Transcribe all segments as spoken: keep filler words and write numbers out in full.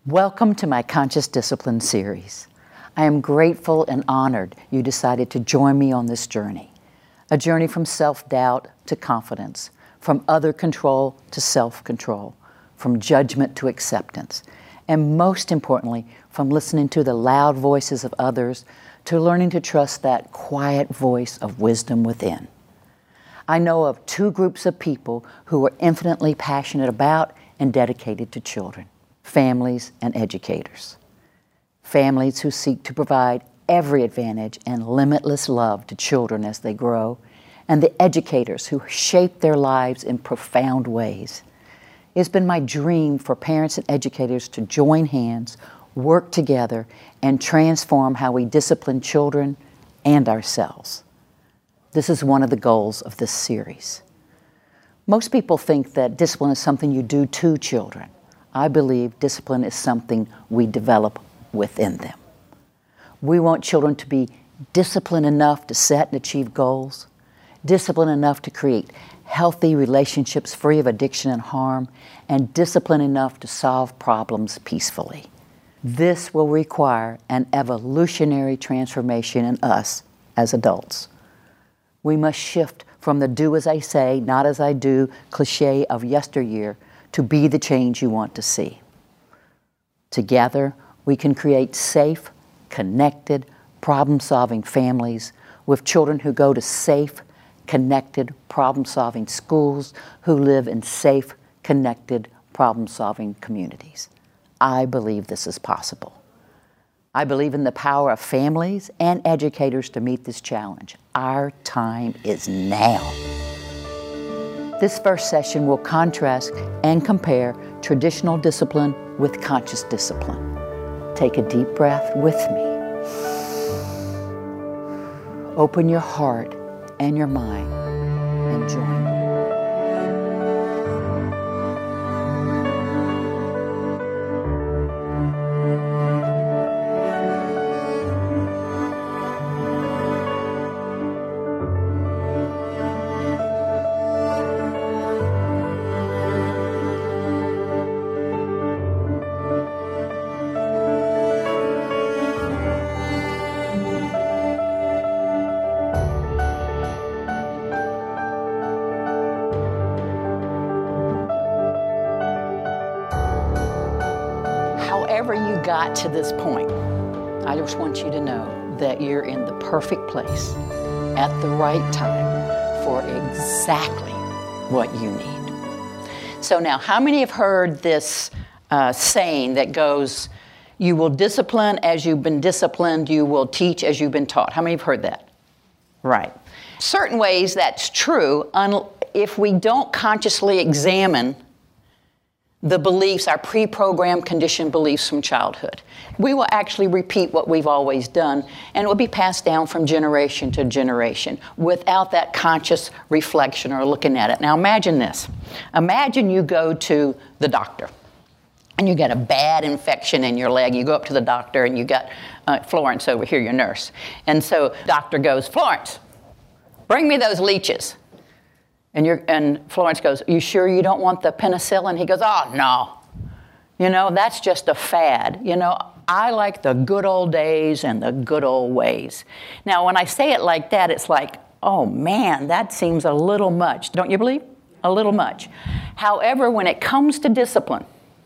Welcome to my Conscious Discipline series. I am grateful and honored you decided to join me on this journey. A journey from self-doubt to confidence, from other control to self-control, from judgment to acceptance, and most importantly, from listening to the loud voices of others to learning to trust that quiet voice of wisdom within. I know of two groups of people who are infinitely passionate about and dedicated to children. Families and educators. Families who seek to provide every advantage and limitless love to children as they grow, and the educators who shape their lives in profound ways. It's been my dream for parents and educators to join hands, work together, and transform how we discipline children and ourselves. This is one of the goals of this series. Most people think that discipline is something you do to children. I believe discipline is something we develop within them. We want children to be disciplined enough to set and achieve goals, disciplined enough to create healthy relationships free of addiction and harm, and disciplined enough to solve problems peacefully. This will require an evolutionary transformation in us as adults. We must shift from the do as I say, not as I do cliche of yesteryear to be the change you want to see. Together, we can create safe, connected, problem-solving families with children who go to safe, connected, problem-solving schools, who live in safe, connected, problem-solving communities. I believe this is possible. I believe in the power of families and educators to meet this challenge. Our time is now. This first session will contrast and compare traditional discipline with conscious discipline. Take a deep breath with me. Open your heart and your mind and join me. However you got to this point, I just want you to know that you're in the perfect place at the right time for exactly what you need. So now, how many have heard this uh, saying that goes, you will discipline as you've been disciplined, you will teach as you've been taught? How many have heard that? Right. Certain ways that's true un- if we don't consciously examine the beliefs, our pre-programmed conditioned beliefs from childhood. We will actually repeat what we've always done, and it will be passed down from generation to generation without that conscious reflection or looking at it. Now imagine this. Imagine you go to the doctor, and you get a bad infection in your leg. You go up to the doctor, and you got uh, Florence over here, your nurse. And so doctor goes, Florence, bring me those leeches. And, you're, and Florence goes, you sure you don't want the penicillin? He goes, oh, no. You know, that's just a fad. You know, I like the good old days and the good old ways. Now, when I say it like that, it's like, oh, man, that seems a little much. Don't you believe? A little much. However, when it comes to discipline,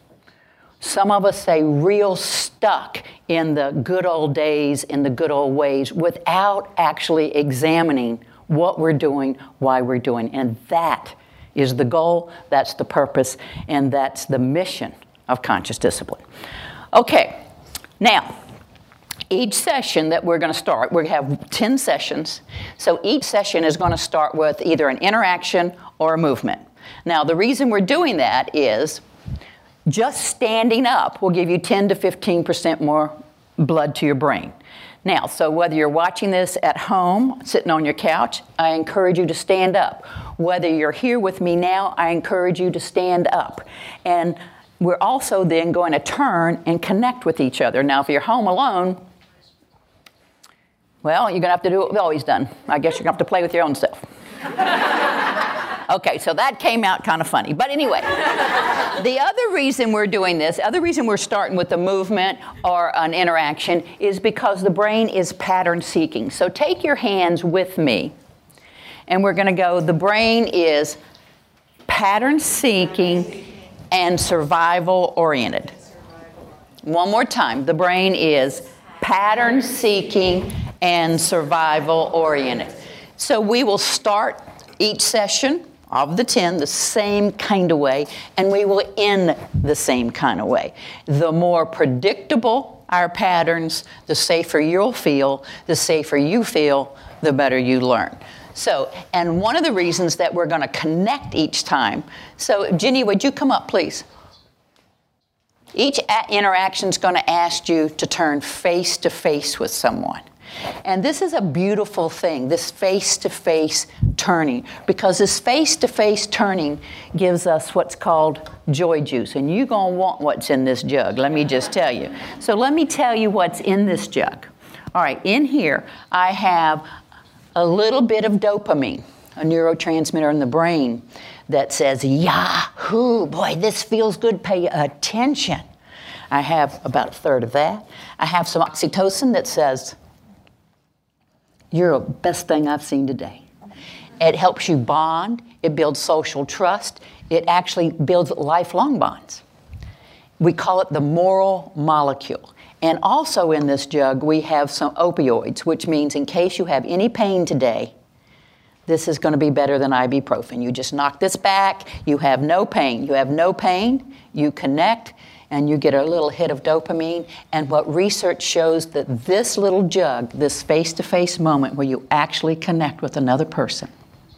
some of us say real stuck in the good old days, in the good old ways, without actually examining what we're doing, why we're doing. And that is the goal, that's the purpose, and that's the mission of conscious discipline. Okay, now, each session that we're going to start, we have ten sessions, so each session is going to start with either an interaction or a movement. Now, the reason we're doing that is just standing up will give you ten to fifteen percent more blood to your brain. Now, so whether you're watching this at home, sitting on your couch, I encourage you to stand up. Whether you're here with me now, I encourage you to stand up. And we're also then going to turn and connect with each other. Now, if you're home alone, well, you're going to have to do what we've always done. I guess you're going to have to play with your own self. Okay, so that came out kind of funny. But anyway, the other reason we're doing this, other reason we're starting with a movement or an interaction is because the brain is pattern seeking. So take your hands with me, and we're going to go, the brain is pattern seeking and survival oriented. One more time, the brain is pattern seeking and survival oriented. So we will start each session of the ten the same kind of way, and we will end the same kind of way. The more predictable our patterns, the safer you'll feel. The safer you feel, the better you learn. So, and one of the reasons that we're going to connect each time. So, Jenny, would you come up, please? Each interaction is going to ask you to turn face to face with someone. And this is a beautiful thing, this face-to-face turning, because this face-to-face turning gives us what's called joy juice. And you're going to want what's in this jug, let me just tell you. So let me tell you what's in this jug. All right, in here I have a little bit of dopamine, a neurotransmitter in the brain that says, yahoo, boy, this feels good, pay attention. I have about a third of that. I have some oxytocin that says, you're the best thing I've seen today. It helps you bond. It builds social trust. It actually builds lifelong bonds. We call it the moral molecule. And also in this jug, we have some opioids, which means in case you have any pain today, this is going to be better than ibuprofen. You just knock this back. You have no pain. You have no pain. You connect. And you get a little hit of dopamine. And what research shows that this little jug, this face-to-face moment where you actually connect with another person,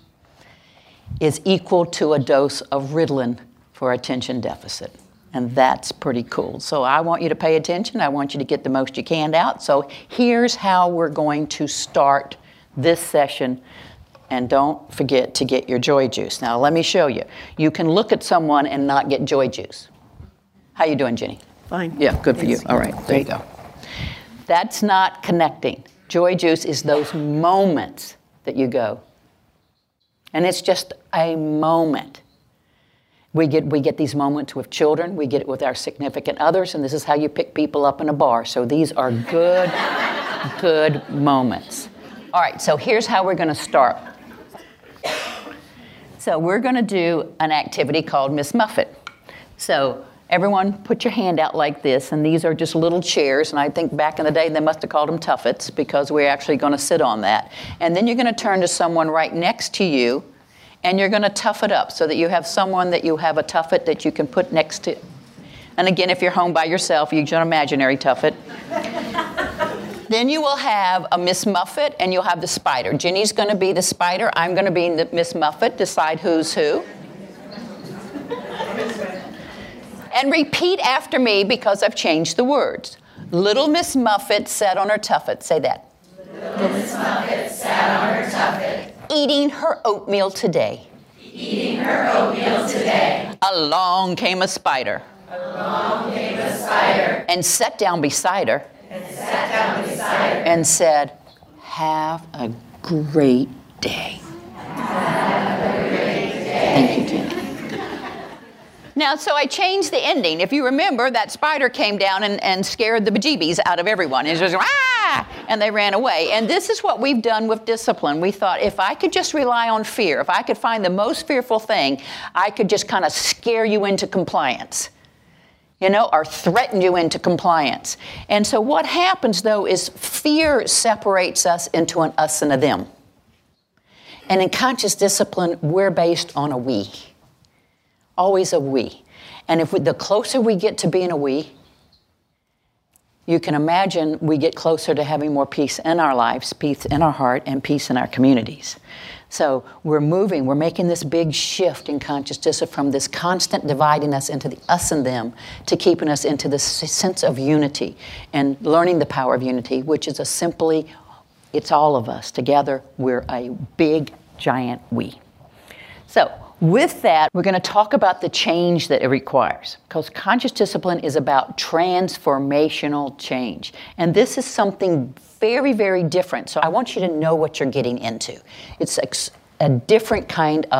is equal to a dose of Ritalin for attention deficit. And that's pretty cool. So I want you to pay attention. I want you to get the most you can out. So here's how we're going to start this session. And don't forget to get your joy juice. Now let me show you. You can look at someone and not get joy juice. How you doing, Jenny? Fine. Yeah, good for you. All right, there you go. That's not connecting. Joy juice is those moments that you go. And it's just a moment. We get we get these moments with children. We get it with our significant others. And this is how you pick people up in a bar. So these are good, good moments. All right, so here's how we're going to start. So we're going to do an activity called Miss Muffet. So everyone put your hand out like this, and these are just little chairs, and I think back in the day they must have called them tuffets because we're actually going to sit on that. And then you're going to turn to someone right next to you, and you're going to tough it up so that you have someone that you have a tuffet that you can put next to. And again, if you're home by yourself, you can imaginary tuffet. Then you will have a Miss Muffet, and you'll have the spider. Jenny's going to be the spider. I'm going to be the Miss Muffet. Decide who's who. And repeat after me because I've changed the words. Little Miss Muffet sat on her tuffet. Say that. Little Miss Muffet sat on her tuffet. Eating her oatmeal today. Eating her oatmeal today. Along came a spider. Along came a spider. And sat down beside her. And sat down beside her. And said, have a great day. Have a great day. Thank you, Jenny. Now, so I changed the ending. If you remember, that spider came down and, and scared the bejeebies out of everyone. It was just, ah! And they ran away. And this is what we've done with discipline. We thought, if I could just rely on fear, if I could find the most fearful thing, I could just kind of scare you into compliance. You know, or threaten you into compliance. And so what happens, though, is fear separates us into an us and a them. And in conscious discipline, we're based on a we. Always a we. And if we, the closer we get to being a we, you can imagine we get closer to having more peace in our lives, peace in our heart, and peace in our communities. So we're moving, we're making this big shift in conscious discipline from this constant dividing us into the us and them to keeping us into this sense of unity and learning the power of unity, which is a simply, it's all of us. Together, we're a big, giant we. So with that, we're going to talk about the change that it requires, because conscious discipline is about transformational change. And this is something very, very different. So I want you to know what you're getting into. It's a, a different kind of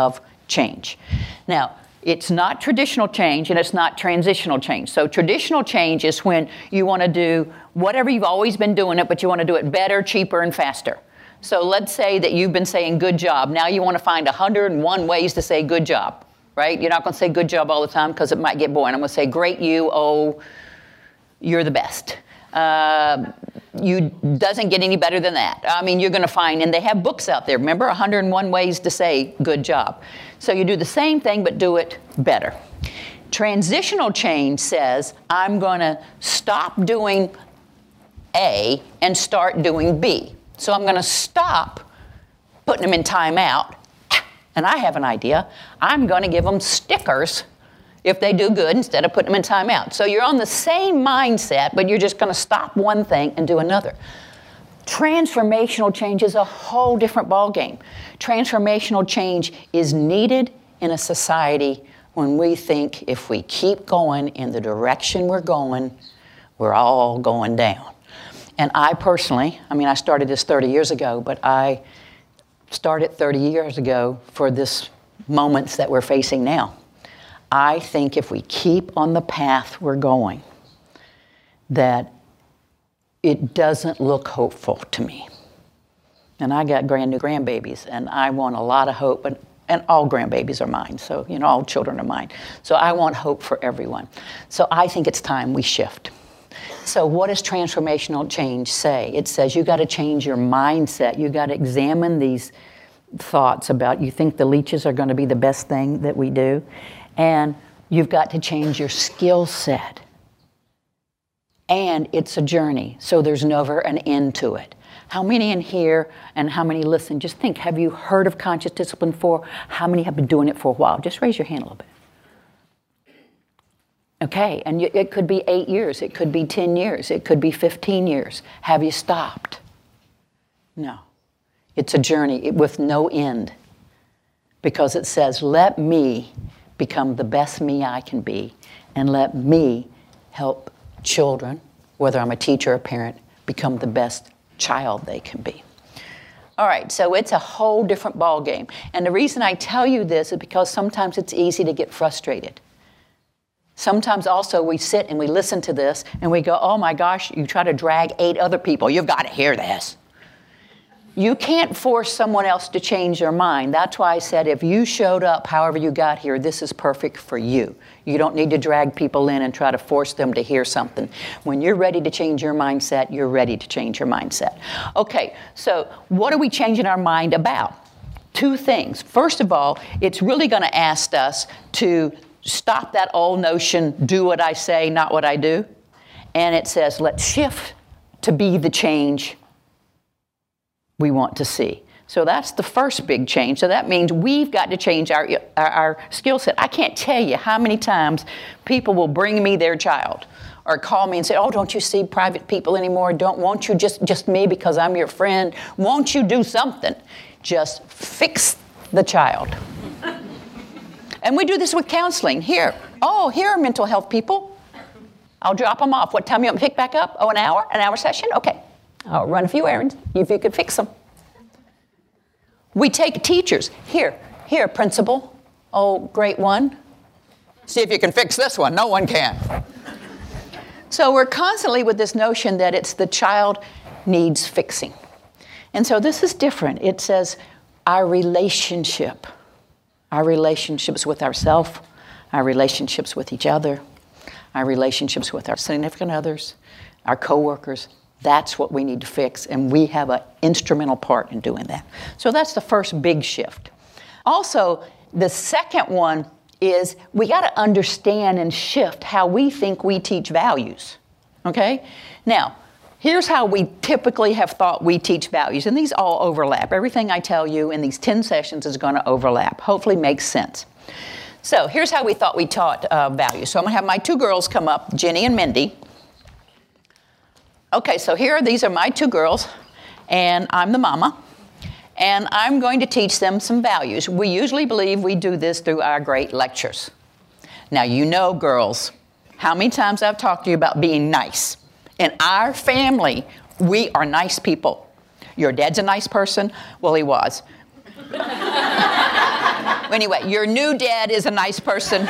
change. Now, it's not traditional change and it's not transitional change. So traditional change is when you want to do whatever you've always been doing it, but you want to do it better, cheaper, and faster. So let's say that you've been saying good job. Now you want to find one hundred and one ways to say good job, right? You're not going to say good job all the time because it might get boring. I'm going to say great you, oh, you're the best. Uh, you doesn't get any better than that. I mean, you're going to find, and they have books out there, remember, one hundred and one ways to say good job. So you do the same thing, but do it better. Transitional change says, I'm going to stop doing A and start doing B. So I'm going to stop putting them in timeout, and I have an idea. I'm going to give them stickers if they do good instead of putting them in timeout. So you're on the same mindset, but you're just going to stop one thing and do another. Transformational change is a whole different ballgame. Transformational change is needed in a society when we think if we keep going in the direction we're going, we're all going down. And I personally, I mean, I started this thirty years ago, but I started thirty years ago for this moments that we're facing now. I think if we keep on the path we're going, that it doesn't look hopeful to me. And I got brand new grandbabies, and I want a lot of hope, and, and all grandbabies are mine, so, you know, all children are mine. So I want hope for everyone. So I think it's time we shift. So what does transformational change say? It says you got to change your mindset. You got to examine these thoughts about you think the leeches are going to be the best thing that we do. And you've got to change your skill set. And it's a journey, so there's never an end to it. How many in here and how many listen? Just think, have you heard of conscious discipline before? How many have been doing it for a while? Just raise your hand a little bit. Okay, and you, it could be eight years, it could be ten years, it could be fifteen years. Have you stopped? No. It's a journey with no end. Because it says, let me become the best me I can be, and let me help children, whether I'm a teacher or a parent, become the best child they can be. All right, so it's a whole different ballgame. And the reason I tell you this is because sometimes it's easy to get frustrated. Sometimes also we sit and we listen to this and we go, oh my gosh, you try to drag eight other people. You've got to hear this. You can't force someone else to change their mind. That's why I said if you showed up however you got here, this is perfect for you. You don't need to drag people in and try to force them to hear something. When you're ready to change your mindset, you're ready to change your mindset. Okay, so what are we changing our mind about? Two things. First of all, it's really going to ask us to stop that old notion, do what I say, not what I do. And it says, let's shift to be the change we want to see. So that's the first big change. So that means we've got to change our, our, our skill set. I can't tell you how many times people will bring me their child or call me and say, oh, don't you see private people anymore? Don't, won't you just, just me because I'm your friend? Won't you do something? Just fix the child. And we do this with counseling. Here, oh, here are mental health people. I'll drop them off. What time you want me to pick back up? Oh, an hour? An hour session? Okay. I'll run a few errands if you could fix them. We take teachers. Here, here, principal. Oh, great one. See if you can fix this one. No one can. So we're constantly with this notion that it's the child needs fixing. And so this is different. It says our relationship. Our relationships with ourselves, our relationships with each other, our relationships with our significant others, our coworkers, that's what we need to fix, and we have an instrumental part in doing that. So that's the first big shift. Also, the second one is we got to understand and shift how we think we teach values, okay? Now, here's how we typically have thought we teach values, and these all overlap. Everything I tell you in these ten sessions is going to overlap. Hopefully makes sense. So here's how we thought we taught uh, values. So I'm going to have my two girls come up, Jenny and Mindy. Okay, so here, these are my two girls, and I'm the mama, and I'm going to teach them some values. We usually believe we do this through our great lectures. Now, you know, girls, how many times I've talked to you about being nice. In our family, we are nice people. Your dad's a nice person? Well, he was. Anyway, your new dad is a nice person.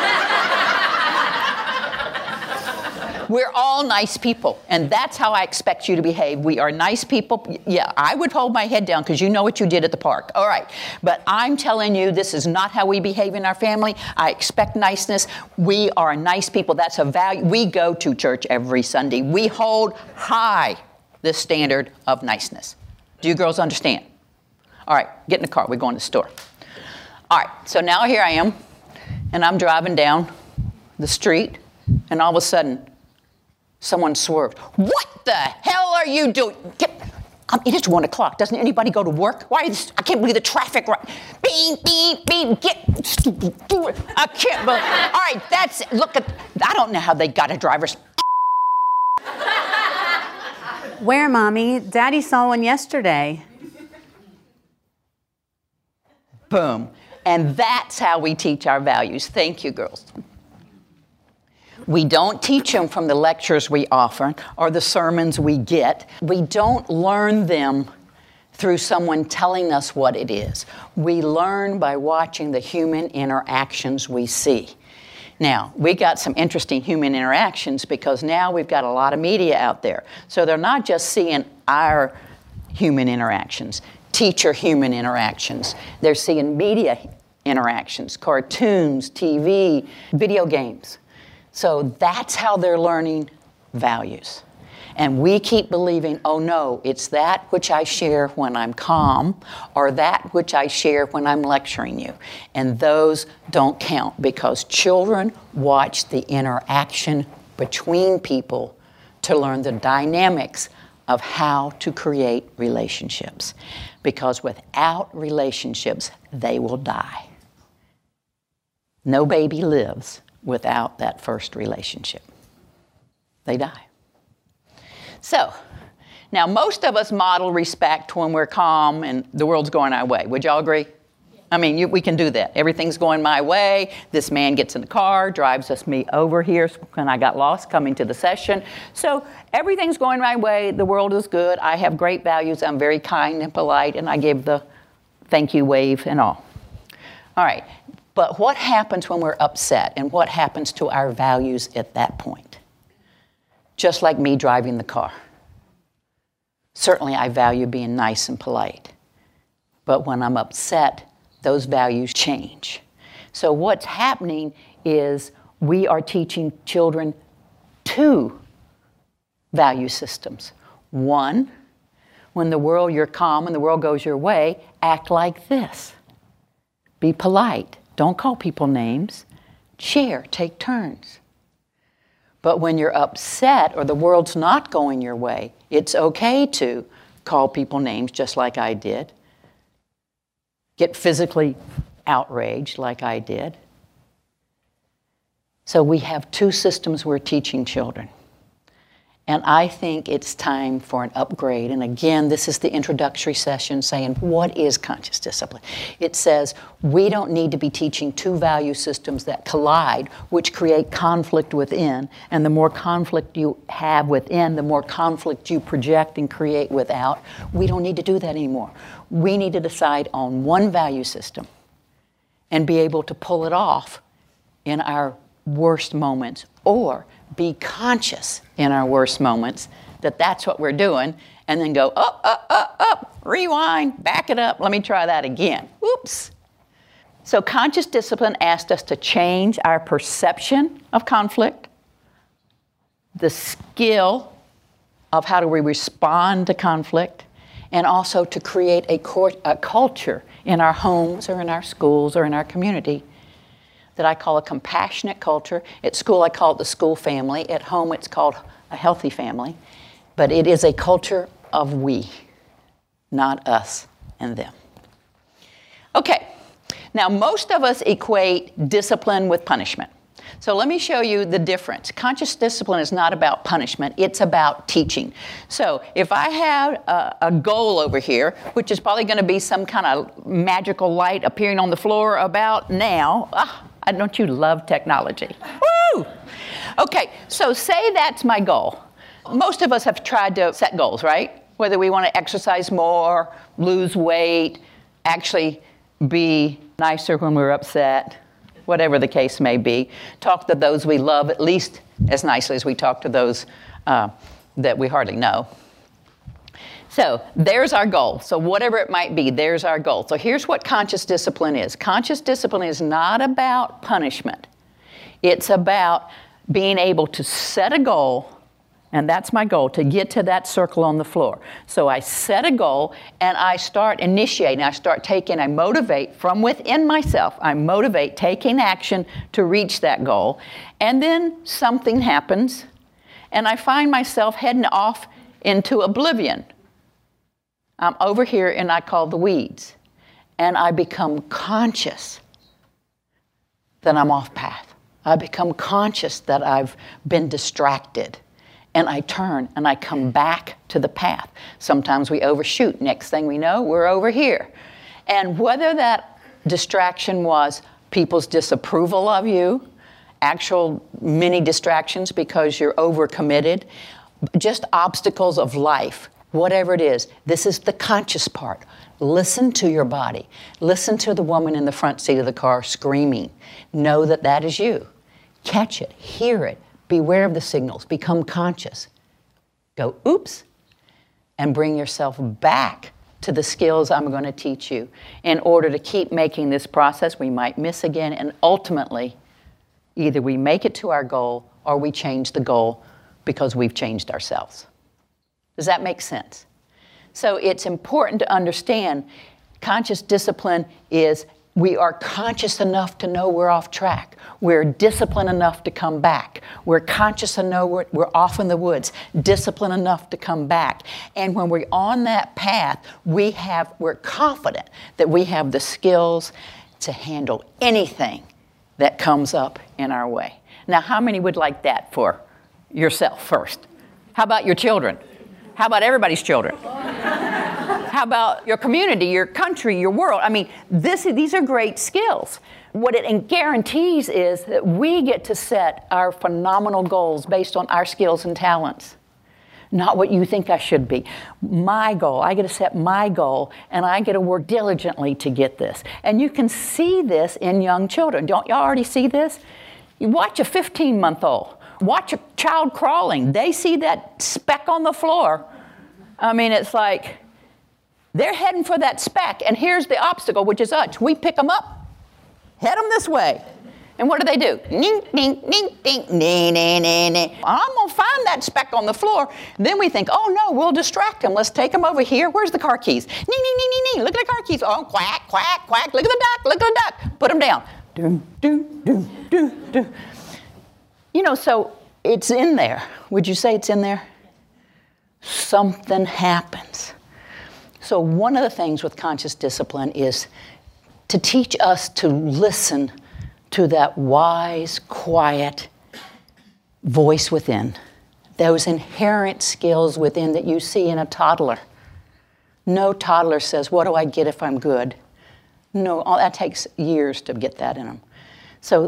We're all nice people, and that's how I expect you to behave. We are nice people. Yeah, I would hold my head down because you know what you did at the park. All right, but I'm telling you, this is not how we behave in our family. I expect niceness. We are nice people. That's a value. We go to church every Sunday. We hold high the standard of niceness. Do you girls understand? All right, get in the car. We're going to the store. All right, so now here I am, and I'm driving down the street, and all of a sudden, someone swerved. What the hell are you doing? Get, um, it is one o'clock. Doesn't anybody go to work? Why is this? I can't believe the traffic. Right. Beep, beep, beep. Get. I can't believe. All right, that's it. Look at. I don't know how they got a driver's. Where, Mommy? Daddy saw one yesterday. Boom. And that's how we teach our values. Thank you, girls. We don't teach them from the lectures we offer or the sermons we get. We don't learn them through someone telling us what it is. We learn by watching the human interactions we see. Now, we got some interesting human interactions because now we've got a lot of media out there. So they're not just seeing our human interactions, teacher human interactions. They're seeing media interactions, cartoons, T V, video games. So that's how they're learning values. And we keep believing, oh no, it's that which I share when I'm calm or that which I share when I'm lecturing you. And those don't count because children watch the interaction between people to learn the dynamics of how to create relationships. Because without relationships, they will die. No baby lives without that first relationship. They die. So, now most of us model respect when we're calm and the world's going our way. Would y'all agree? I mean, you, we can do that. Everything's going my way. This man gets in the car, drives us me over here when I got lost coming to the session. So everything's going my way. The world is good. I have great values. I'm very kind and polite, and I give the thank you wave and all. All right. But what happens when we're upset, and what happens to our values at that point? Just like me driving the car. Certainly I value being nice and polite. But when I'm upset, those values change. So what's happening is we are teaching children two value systems. One, when the world, you're calm and the world goes your way, act like this. Be polite. Don't call people names. Share, take turns. But when you're upset or the world's not going your way, it's okay to call people names just like I did. Get physically outraged like I did. So we have two systems we're teaching children. And I think it's time for an upgrade. And again, this is the introductory session saying, what is conscious discipline? It says we don't need to be teaching two value systems that collide, which create conflict within. And the more conflict you have within, the more conflict you project and create without. We don't need to do that anymore. We need to decide on one value system and be able to pull it off in our worst moments, or be conscious in our worst moments that that's what we're doing, and then go up, up, up, up, rewind, back it up, let me try that again. Oops. So conscious discipline asked us to change our perception of conflict, the skill of how do we respond to conflict, and also to create a, cor- a culture in our homes or in our schools or in our community that I call a compassionate culture. At school, I call it the school family. At home, it's called a healthy family. But it is a culture of we, not us and them. Okay, now most of us equate discipline with punishment. So let me show you the difference. Conscious discipline is not about punishment, it's about teaching. So if I have a, a goal over here, which is probably going to be some kind of magical light appearing on the floor about now, ah, don't you love technology? Woo! Okay, so say that's my goal. Most of us have tried to set goals, right? Whether we want to exercise more, lose weight, actually be nicer when we're upset, whatever the case may be. Talk to those we love at least as nicely as we talk to those uh, that we hardly know. So there's our goal. So whatever it might be, there's our goal. So here's what conscious discipline is. Conscious discipline is not about punishment. It's about being able to set a goal, and that's my goal, to get to that circle on the floor. So I set a goal, and I start initiating. I start taking, I motivate from within myself. I motivate taking action to reach that goal. And then something happens, and I find myself heading off into oblivion. I'm over here, and I call the weeds. And I become conscious that I'm off path. I become conscious that I've been distracted. And I turn and I come back to the path. Sometimes we overshoot. Next thing we know, we're over here. And whether that distraction was people's disapproval of you, actual mini distractions because you're overcommitted, just obstacles of life, whatever it is, this is the conscious part. Listen to your body. Listen to the woman in the front seat of the car screaming. Know that that is you. Catch it, hear it, beware of the signals, become conscious. Go, oops, and bring yourself back to the skills I'm going to teach you in order to keep making this process. We might miss again, and ultimately, either we make it to our goal or we change the goal because we've changed ourselves. Does that make sense? So it's important to understand conscious discipline is we are conscious enough to know we're off track. We're disciplined enough to come back. We're conscious enough we're, we're off in the woods, disciplined enough to come back. And when we're on that path, we have, we're confident that we have the skills to handle anything that comes up in our way. Now, how many would like that for yourself first? How about your children? How about everybody's children? How about your community, your country, your world? I mean, this, these are great skills. What it guarantees is that we get to set our phenomenal goals based on our skills and talents, not what you think I should be. My goal, I get to set my goal, and I get to work diligently to get this. And you can see this in young children. Don't y'all already see this? You watch a fifteen-month-old. Watch a child crawling. They see that speck on the floor. I mean, it's like they're heading for that speck, and here's the obstacle, which is us. We pick them up, head them this way. And what do they do? Ning, ning, ning, ding, nee, nee, nee, nee. I'm going to find that speck on the floor. And then we think, oh, no, we'll distract them. Let's take them over here. Where's the car keys? Nee, nee, nee, nee, nee. Look at the car keys. Oh, quack, quack, quack. Look at the duck. Look at the duck. Put them down. Do, do, do, do, do. You know, so it's in there. Would you say it's in there? Something happens. So one of the things with conscious discipline is to teach us to listen to that wise, quiet voice within, those inherent skills within that you see in a toddler. No toddler says, what do I get if I'm good? No, all, that takes years to get that in them. So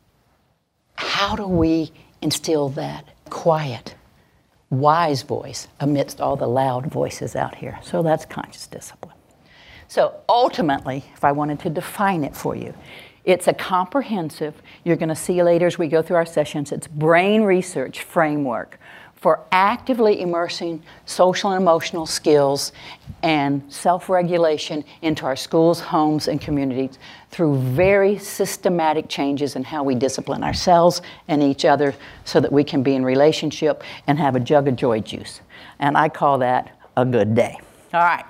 how do we instill that quiet, wise voice amidst all the loud voices out here? So that's conscious discipline. So ultimately, if I wanted to define it for you, it's a comprehensive, you're going to see later as we go through our sessions, it's brain research framework for actively immersing social and emotional skills and self-regulation into our schools, homes, and communities through very systematic changes in how we discipline ourselves and each other so that we can be in relationship and have a jug of joy juice. And I call that a good day. All right.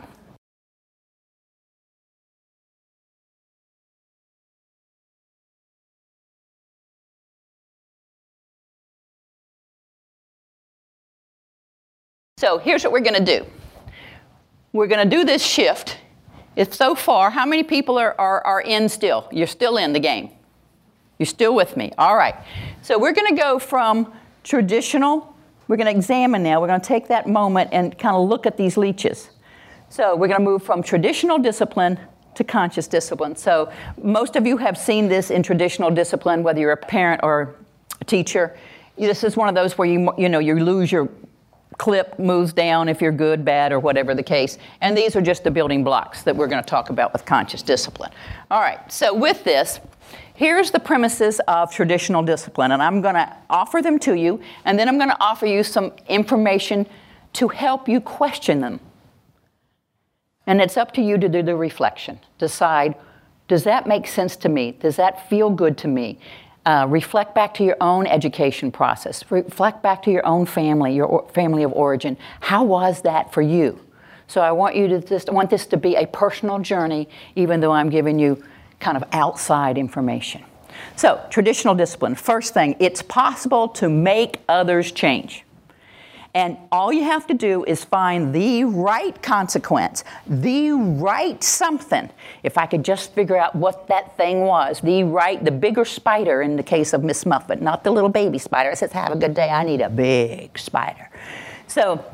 So here's what we're going to do. We're going to do this shift. If so far, how many people are, are, are in still? You're still in the game. You're still with me. All right. So we're going to go from traditional. We're going to examine now. We're going to take that moment and kind of look at these leeches. So we're going to move from traditional discipline to conscious discipline. So most of you have seen this in traditional discipline, whether you're a parent or a teacher. This is one of those where you, you know, you lose your clip moves down if you're good, bad, or whatever the case. And these are just the building blocks that we're going to talk about with conscious discipline. All right, so with this, here's the premises of traditional discipline, and I'm going to offer them to you, and then I'm going to offer you some information to help you question them. And it's up to you to do the reflection. Decide, does that make sense to me? Does that feel good to me? Uh, reflect back to your own education process. Reflect back to your own family, your or, family of origin. How was that for you? So I want you to just I want this to be a personal journey, even though I'm giving you kind of outside information. So, traditional discipline. First thing, it's possible to make others change. And all you have to do is find the right consequence, the right something. If I could just figure out what that thing was, the right, the bigger spider in the case of Miss Muffet, not the little baby spider. It says, have a good day, I need a big spider. So,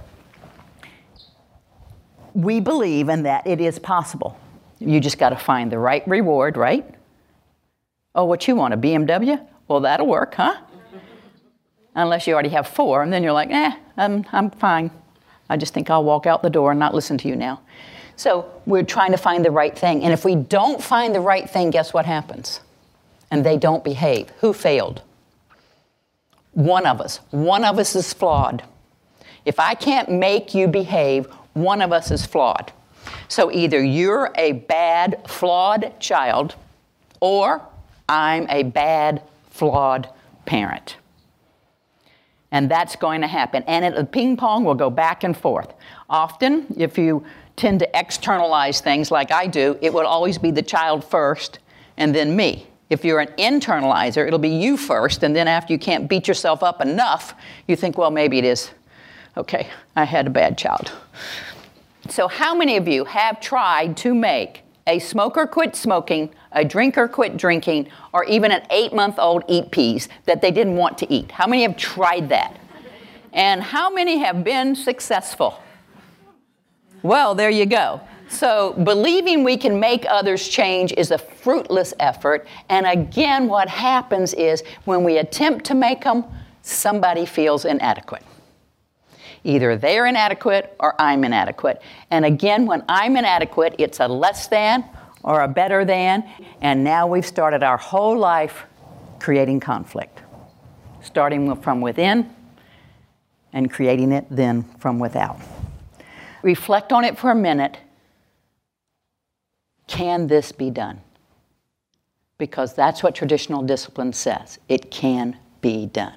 we believe in that it is possible. You just got to find the right reward, right? Oh, what you want, a B M W? Well, that'll work, huh? Unless you already have four, and then you're like, eh, I'm, I'm fine. I just think I'll walk out the door and not listen to you now. So we're trying to find the right thing. And if we don't find the right thing, guess what happens? And they don't behave. Who failed? One of us. One of us is flawed. If I can't make you behave, one of us is flawed. So either you're a bad, flawed child, or I'm a bad, flawed parent. And that's going to happen. And it, the ping pong will go back and forth. Often, if you tend to externalize things like I do, it will always be the child first and then me. If you're an internalizer, it'll be you first, and then after you can't beat yourself up enough, you think, well, maybe it is, okay, I had a bad child. So how many of you have tried to make a smoker quit smoking, a drinker quit drinking, or even an eight-month-old eat peas that they didn't want to eat? How many have tried that? And how many have been successful? Well, there you go. So believing we can make others change is a fruitless effort. And again, what happens is when we attempt to make them, somebody feels inadequate. Either they're inadequate or I'm inadequate. And again, when I'm inadequate, it's a less than or a better than. And now we've started our whole life creating conflict. Starting from within and creating it then from without. Reflect on it for a minute. Can this be done? Because that's what traditional discipline says. It can be done.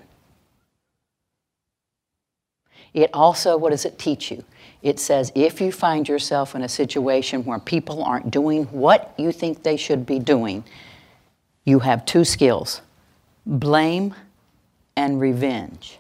It also, what does it teach you? It says if you find yourself in a situation where people aren't doing what you think they should be doing, you have two skills, blame and revenge.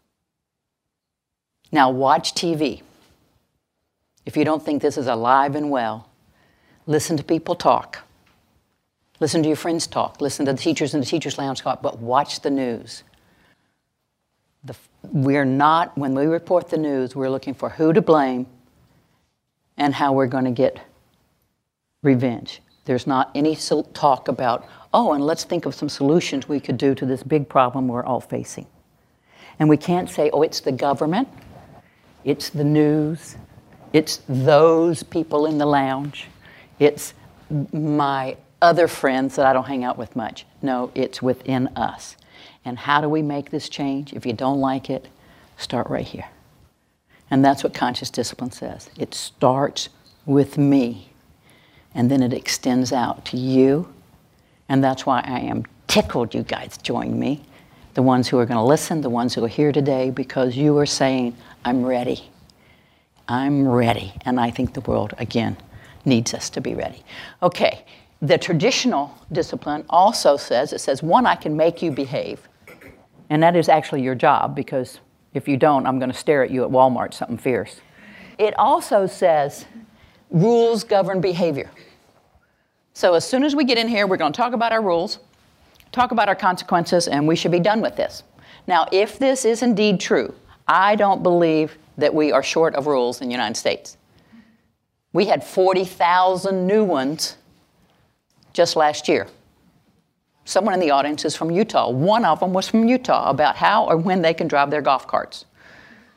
Now watch T V. If you don't think this is alive and well, listen to people talk. Listen to your friends talk. Listen to the teachers in the teacher's lounge talk, but watch the news. The, we're not, when we report the news, we're looking for who to blame and how we're going to get revenge. There's not any talk about, oh, and let's think of some solutions we could do to this big problem we're all facing. And we can't say, oh, it's the government, it's the news, it's those people in the lounge, it's my other friends that I don't hang out with much. No, it's within us. And how do we make this change? If you don't like it, start right here. And that's what conscious discipline says. It starts with me, and then it extends out to you. And that's why I am tickled you guys joined me, the ones who are going to listen, the ones who are here today, because you are saying, I'm ready. I'm ready. And I think the world, again, needs us to be ready. Okay, the traditional discipline also says, it says, one, I can make you behave. And that is actually your job, because if you don't, I'm going to stare at you at Walmart, something fierce. It also says rules govern behavior. So as soon as we get in here, we're going to talk about our rules, talk about our consequences, and we should be done with this. Now, if this is indeed true, I don't believe that we are short of rules in the United States. We had forty thousand new ones just last year. Someone in the audience is from Utah. One of them was from Utah about how or when they can drive their golf carts.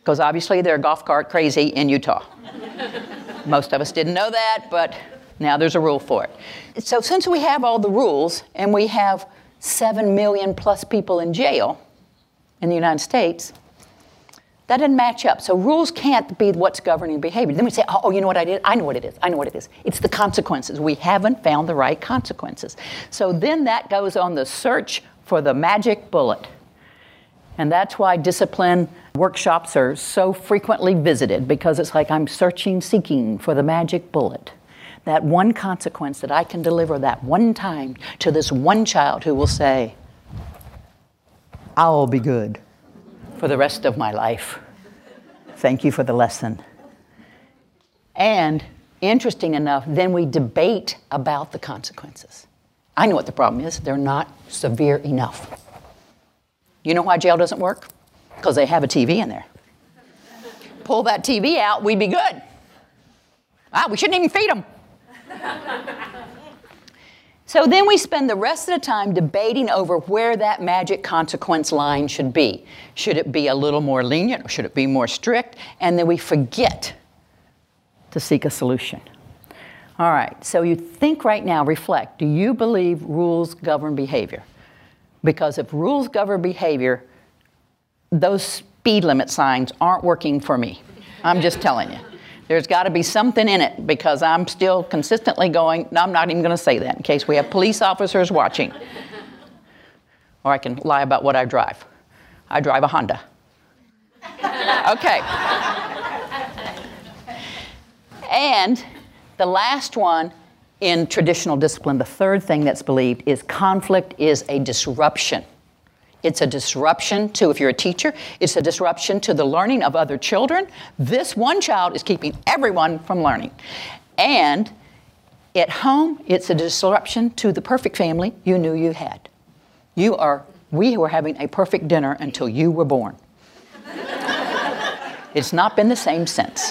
because obviously they're golf cart crazy in Utah. Most of us didn't know that, but now there's a rule for it. So since we have all the rules and we have seven million plus people in jail in the United States, that doesn't match up. So rules can't be what's governing behavior. Then we say, oh, you know what I did? I know what it is. I know what it is. It's the consequences. We haven't found the right consequences. So then that goes on the search for the magic bullet. And that's why discipline workshops are so frequently visited, because it's like I'm searching, seeking for the magic bullet. That one consequence that I can deliver that one time to this one child who will say, I'll be good for the rest of my life. Thank you for the lesson. And interesting enough, then we debate about the consequences. I know what the problem is. They're not severe enough. You know why jail doesn't work? Because they have a T V in there. Pull that T V out, we'd be good. Ah, we shouldn't even feed them. So then we spend the rest of the time debating over where that magic consequence line should be. Should it be a little more lenient or should it be more strict? And then we forget to seek a solution. All right, so you think right now, reflect. Do you believe rules govern behavior? Because if rules govern behavior, those speed limit signs aren't working for me. I'm just telling you. There's got to be something in it, because I'm still consistently going, no, I'm not even going to say that in case we have police officers watching. Or I can lie about what I drive. I drive a Honda. Okay. And the last one in traditional discipline, the third thing that's believed, is conflict is a disruption. It's a disruption to, if you're a teacher, it's a disruption to the learning of other children. This one child is keeping everyone from learning. And at home, it's a disruption to the perfect family you knew you had. You are, we were having a perfect dinner until you were born. It's not been the same since.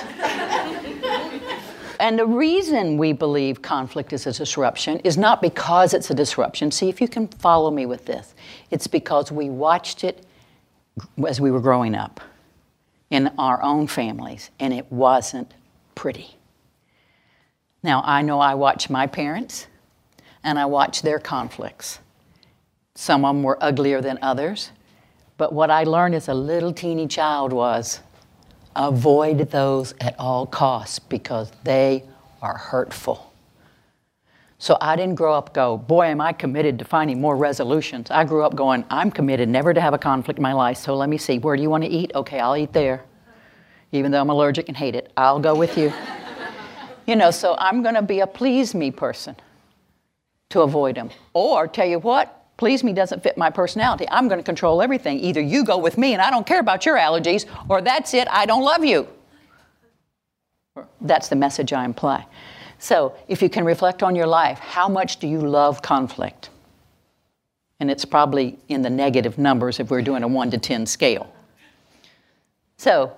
And the reason we believe conflict is a disruption is not because it's a disruption. See if you can follow me with this. It's because we watched it as we were growing up in our own families, and it wasn't pretty. Now, I know I watched my parents, and I watched their conflicts. Some of them were uglier than others, but what I learned as a little teeny child was, avoid those at all costs because they are hurtful. So I didn't grow up go, boy, am I committed to finding more resolutions. I grew up going, I'm committed never to have a conflict in my life, so let me see, where do you want to eat? Okay, I'll eat there. Even though I'm allergic and hate it, I'll go with you. You know, so I'm going to be a please me person to avoid them. Or tell you what, please me doesn't fit my personality. I'm going to control everything. Either you go with me and I don't care about your allergies, or that's it, I don't love you. That's the message I imply. So if you can reflect on your life, how much do you love conflict? And it's probably in the negative numbers if we're doing a one to ten scale. So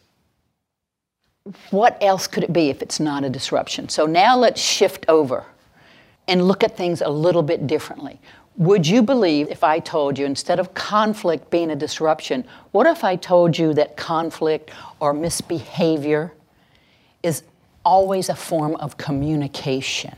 what else could it be if it's not a disruption? So now let's shift over and look at things a little bit differently. Would you believe if I told you, instead of conflict being a disruption, what if I told you that conflict or misbehavior is always a form of communication?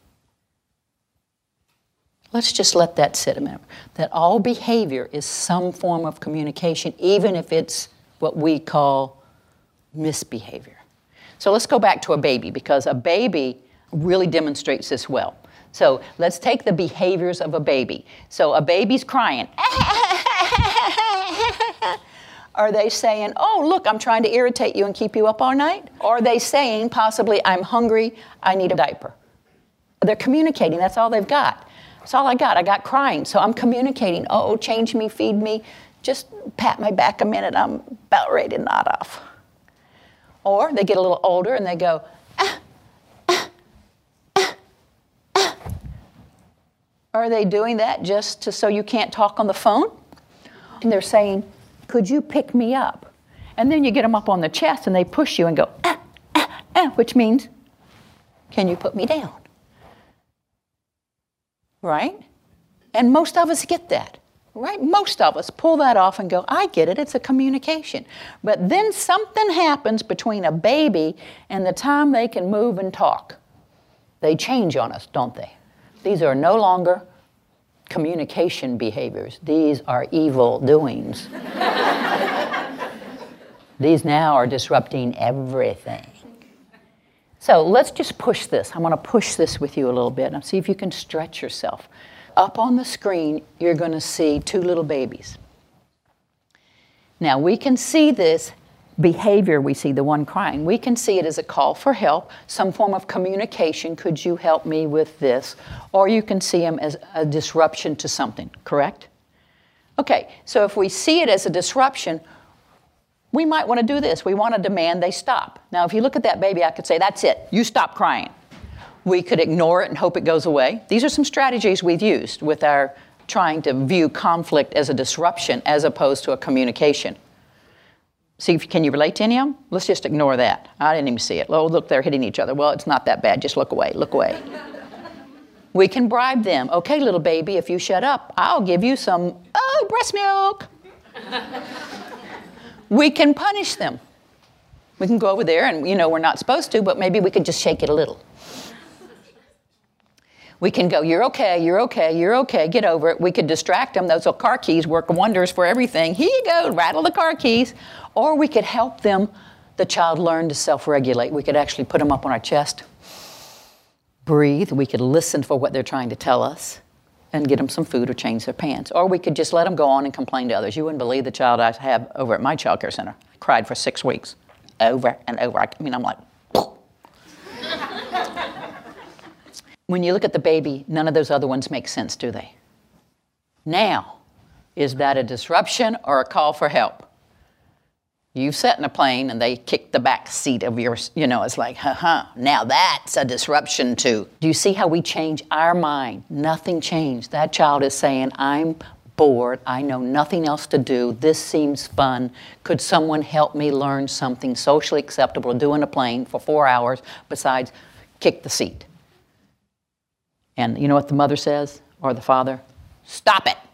Let's just let that sit a minute. That all behavior is some form of communication, even if it's what we call misbehavior. So let's go back to a baby, because a baby really demonstrates this well. So let's take the behaviors of a baby. So a baby's crying. Are they saying, oh, look, I'm trying to irritate you and keep you up all night? Or are they saying, possibly, I'm hungry, I need a diaper? They're communicating. That's all they've got. That's all I got. I got crying. So I'm communicating. Oh, change me, feed me. Just pat my back a minute. I'm about ready to nod off. Or they get a little older and they go, ah. Are they doing that just to, so you can't talk on the phone? And they're saying, could you pick me up? And then you get them up on the chest and they push you and go, ah, ah, ah, which means, can you put me down? Right? And most of us get that. right? Most of us pull that off and go, I get it, it's a communication. But then something happens between a baby and the time they can move and talk. They change on us, don't they? These are no longer communication behaviors. These are evil doings. These now are disrupting everything. So let's just push this. I'm going to push this with you a little bit and see if you can stretch yourself. Up on the screen, you're going to see two little babies. Now, we can see this behavior, we see the one crying. We can see it as a call for help, some form of communication. Could you help me with this? Or you can see them as a disruption to something, correct? Okay, so if we see it as a disruption, we might want to do this. We want to demand they stop. Now, if you look at that baby, I could say, that's it. You stop crying. We could ignore it and hope it goes away. These are some strategies we've used with our trying to view conflict as a disruption as opposed to a communication. See, if, can you relate to any of them? Let's just ignore that. I didn't even see it. Oh, look, they're hitting each other. Well, it's not that bad. Just look away. Look away. We can bribe them. Okay, little baby, if you shut up, I'll give you some, oh, breast milk. We can punish them. We can go over there and, you know, we're not supposed to, but maybe we could just shake it a little. We can go, you're okay, you're okay, you're okay, get over it. We could distract them. Those little car keys work wonders for everything. Here you go, rattle the car keys. Or we could help them, the child, learn to self-regulate. We could actually put them up on our chest, breathe. We could listen for what they're trying to tell us and get them some food or change their pants. Or we could just let them go on and complain to others. You wouldn't believe the child I have over at my child care center. I cried for six weeks, over and over. I mean, I'm like, when you look at the baby, none of those other ones make sense, do they? Now, is that a disruption or a call for help? You've sat in a plane and they kick the back seat of yours, you know, it's like, huh, now that's a disruption too. Do you see how we change our mind? Nothing changed. That child is saying, I'm bored, I know nothing else to do, this seems fun. Could someone help me learn something socially acceptable to do in a plane for four hours besides kick the seat? And you know what the mother says, or the father? Stop it.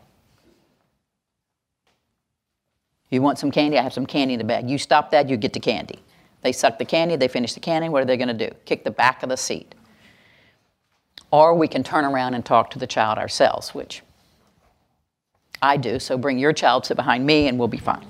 You want some candy? I have some candy in the bag. You stop that, you get the candy. They suck the candy, they finish the candy, what are they going to do? Kick the back of the seat. Or we can turn around and talk to the child ourselves, which I do, so bring your child, sit behind me, and we'll be fine.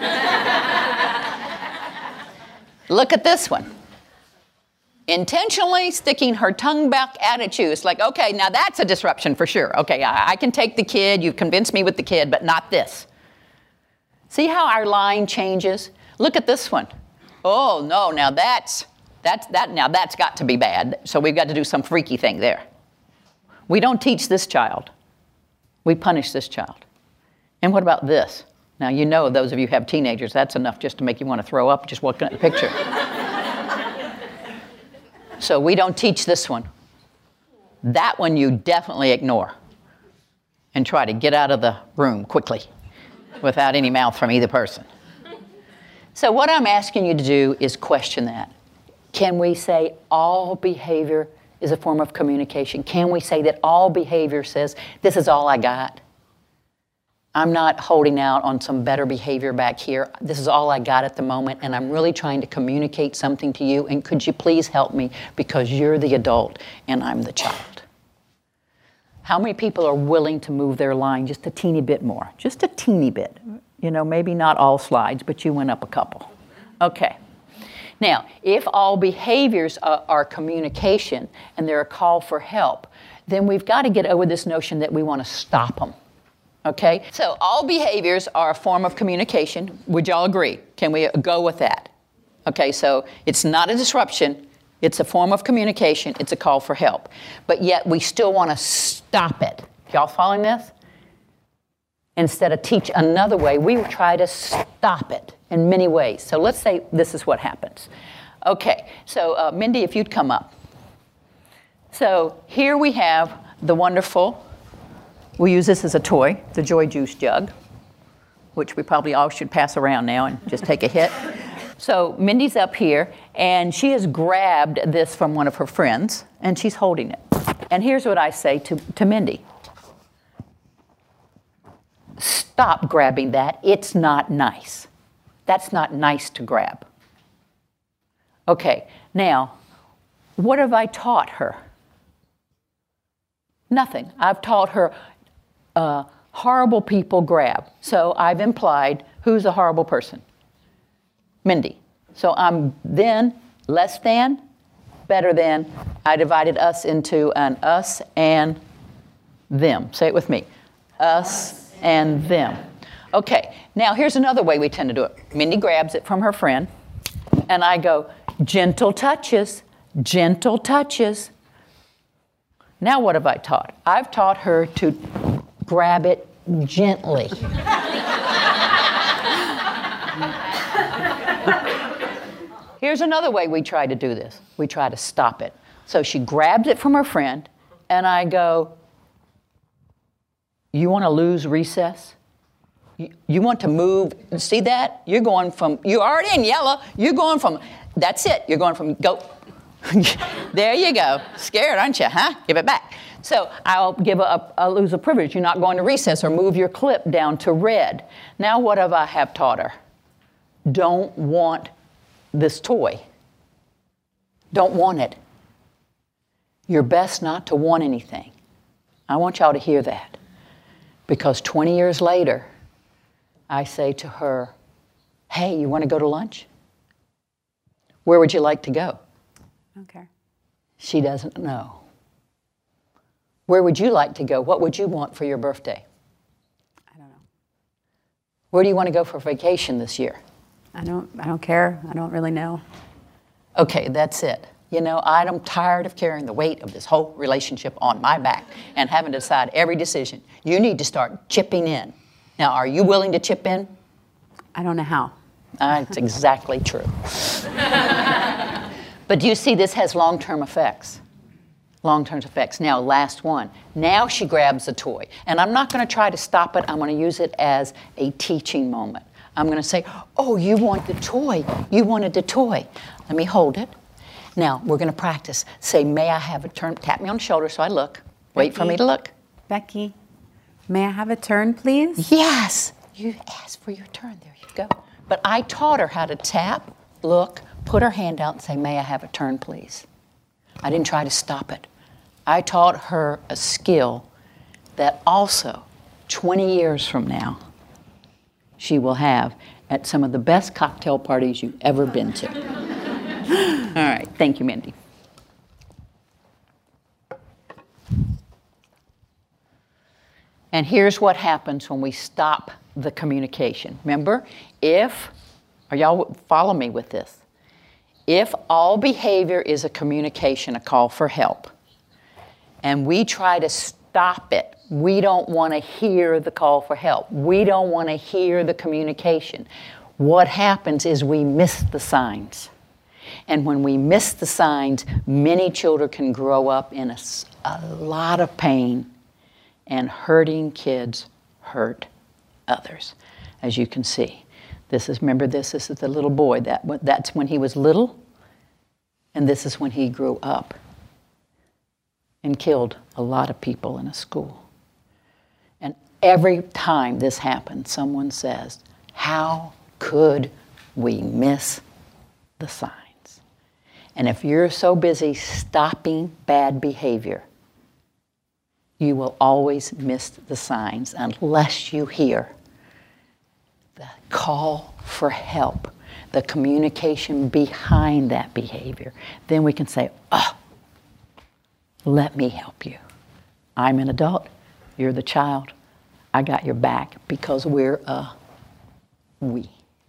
Look at this one. Intentionally sticking her tongue back at you. It's like, okay, now that's a disruption for sure. Okay, I, I can take the kid, you've convinced me with the kid, but not this. See how our line changes? Look at this one. Oh no, now that's, that's, that, now that's got to be bad. So we've got to do some freaky thing there. We don't teach this child. We punish this child. And what about this? Now you know, those of you who have teenagers, that's enough just to make you want to throw up just looking at the picture. So we don't teach this one. That one you definitely ignore and try to get out of the room quickly without any mouth from either person. So what I'm asking you to do is question that. Can we say all behavior is a form of communication? Can we say that all behavior says, this is all I got? I'm not holding out on some better behavior back here. This is all I got at the moment, and I'm really trying to communicate something to you, and could you please help me because you're the adult and I'm the child? How many people are willing to move their line just a teeny bit more? Just a teeny bit. You know, maybe not all slides, but you went up a couple. Okay. Now, if all behaviors are, are communication and they're a call for help, then we've got to get over this notion that we want to stop them. Okay, so all behaviors are a form of communication. Would y'all agree? Can we go with that? Okay, so it's not a disruption. It's a form of communication. It's a call for help. But yet we still want to stop it. Y'all following this? Instead of teach another way, we try to stop it in many ways. So let's say this is what happens. Okay, so uh, Mindy, if you'd come up. So here we have the wonderful, we use this as a toy, the Joy Juice jug, which we probably all should pass around now and just take a hit. So Mindy's up here, and she has grabbed this from one of her friends, and she's holding it. And here's what I say to, to Mindy. stop grabbing that. It's not nice. That's not nice to grab. Okay, now, what have I taught her? Nothing. I've taught her uh, horrible people grab. So I've implied, who's a horrible person? Mindy. So I'm then, less than, better than. I divided us into an us and them. Say it with me. Us and them. Okay, now here's another way we tend to do it. Mindy grabs it from her friend, and I go, gentle touches, gentle touches. Now what have I taught? I've taught her to grab it gently. Here's another way we try to do this. We try to stop it. So she grabs it from her friend, and I go, you want to lose recess? You, you want to move? See that? You're going from, you're already in yellow. You're going from, that's it. You're going from, go. There you go. Scared, aren't you, huh? Give it back. So I'll give a, I'll lose a privilege. You're not going to recess, or move your clip down to red. Now what have I have taught her? Don't want this toy. Don't want it. You're best not to want anything. I want y'all to hear that. Because twenty years later, I say to her, hey, you want to go to lunch? Where would you like to go? Okay. She doesn't know. Where would you like to go? What would you want for your birthday? I don't know. Where do you want to go for vacation this year? I don't, I don't care. I don't really know. Okay, that's it. You know, I'm tired of carrying the weight of this whole relationship on my back and having to decide every decision. You need to start chipping in. Now, are you willing to chip in? I don't know how. That's exactly true. But do you see this has long-term effects? Long-term effects. Now, last one. Now she grabs a toy. And I'm not going to try to stop it. I'm going to use it as a teaching moment. I'm going to say, oh, you want the toy. You wanted the toy. Let me hold it. Now, we're going to practice. Say, may I have a turn? Tap me on the shoulder so I look. Wait Becky, for me to look. Becky, may I have a turn, please? Yes. You asked for your turn. There you go. But I taught her how to tap, look, put her hand out and say, may I have a turn, please? I didn't try to stop it. I taught her a skill that also, twenty years from now, she will have at some of the best cocktail parties you've ever been to. All right. Thank you, Mindy. And here's what happens when we stop the communication. Remember, if, are y'all follow me with this? If all behavior is a communication, a call for help, and we try to stop it, we don't want to hear the call for help. We don't want to hear the communication. What happens is we miss the signs. And when we miss the signs, many children can grow up in a, a lot of pain, and hurting kids hurt others, as you can see. This is, remember this, this is the little boy. That, that's when he was little, and this is when he grew up and killed a lot of people in a school. And every time this happens, someone says, how could we miss the signs? And if you're so busy stopping bad behavior, you will always miss the signs unless you hear the call for help, the communication behind that behavior. Then we can say, oh, let me help you. I'm an adult, you're the child, I got your back, because we're a we.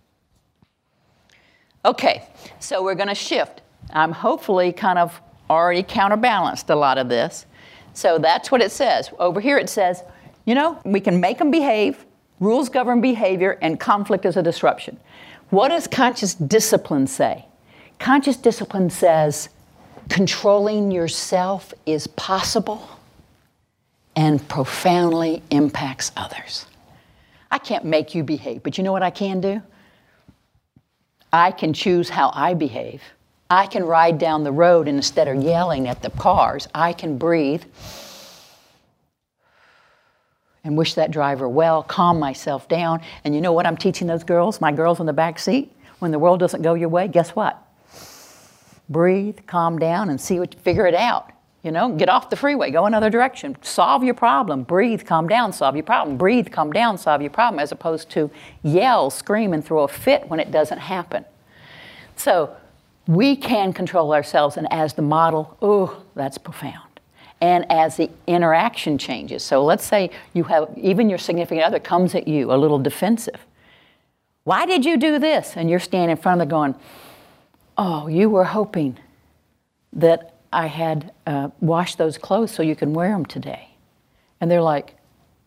Okay, so we're going to shift. I'm hopefully kind of already counterbalanced a lot of this. So that's what it says. Over here it says, you know, we can make them behave, rules govern behavior, and conflict is a disruption. What does conscious discipline say? Conscious discipline says controlling yourself is possible and profoundly impacts others. I can't make you behave, but you know what I can do? I can choose how I behave. I can ride down the road, and instead of yelling at the cars, I can breathe and wish that driver well, calm myself down. And you know what I'm teaching those girls, my girls in the back seat? When the world doesn't go your way, guess what? Breathe, calm down, and see what, figure it out. You know, get off the freeway, go another direction, solve your problem, breathe, calm down, solve your problem, breathe, calm down, solve your problem, as opposed to yell, scream, and throw a fit when it doesn't happen. So we can control ourselves, and as the model, oh, that's profound. And as the interaction changes, so let's say you have, even your significant other comes at you a little defensive. Why did you do this? And you're standing in front of them going, oh, you were hoping that I had uh, washed those clothes so you can wear them today. And they're like,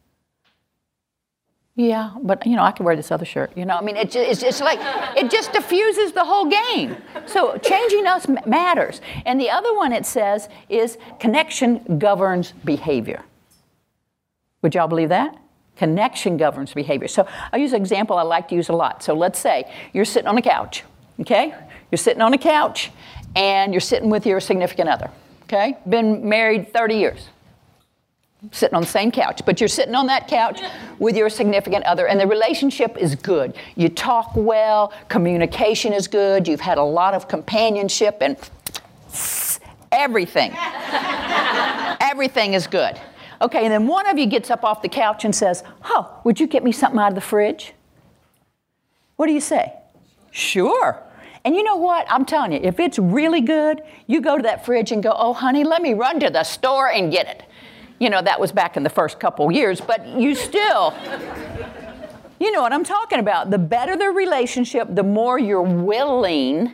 yeah, but you know, I can wear this other shirt. You know, I mean, it, it's, it's like, it just diffuses the whole game. So changing us matters. And the other one it says is connection governs behavior. Would y'all believe that? Connection governs behavior. So I'll use an example I like to use a lot. So let's say you're sitting on a couch, okay? You're sitting on a couch and you're sitting with your significant other, okay? Been married thirty years. Sitting on the same couch, but you're sitting on that couch with your significant other, and the relationship is good. You talk well, communication is good, you've had a lot of companionship, and everything. Everything is good. Okay, and then one of you gets up off the couch and says, oh, would you get me something out of the fridge? What do you say? Sure. And you know what? I'm telling you, if it's really good, you go to that fridge and go, oh, honey, let me run to the store and get it. You know, that was back in the first couple years, but you still, you know what I'm talking about. The better the relationship, the more you're willing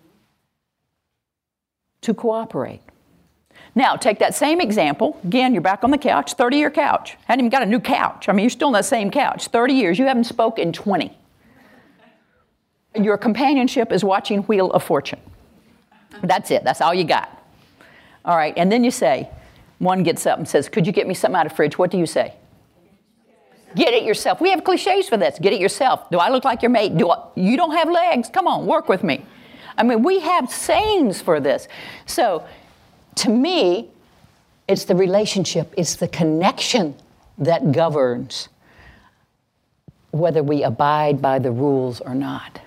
to cooperate. Now, take that same example. Again, you're back on the couch, thirty-year couch. Hadn't even got a new couch. I mean, you're still on that same couch. thirty years, you haven't spoke in twenty. Your companionship is watching Wheel of Fortune. That's it. That's all you got. All right, and then you say, one gets up and says, could you get me something out of the fridge? What do you say? Get it yourself. We have cliches for this. Get it yourself. Do I look like your mate? Do I, you don't have legs? Come on, work with me. I mean, we have sayings for this. So, to me, it's the relationship, it's the connection that governs whether we abide by the rules or not.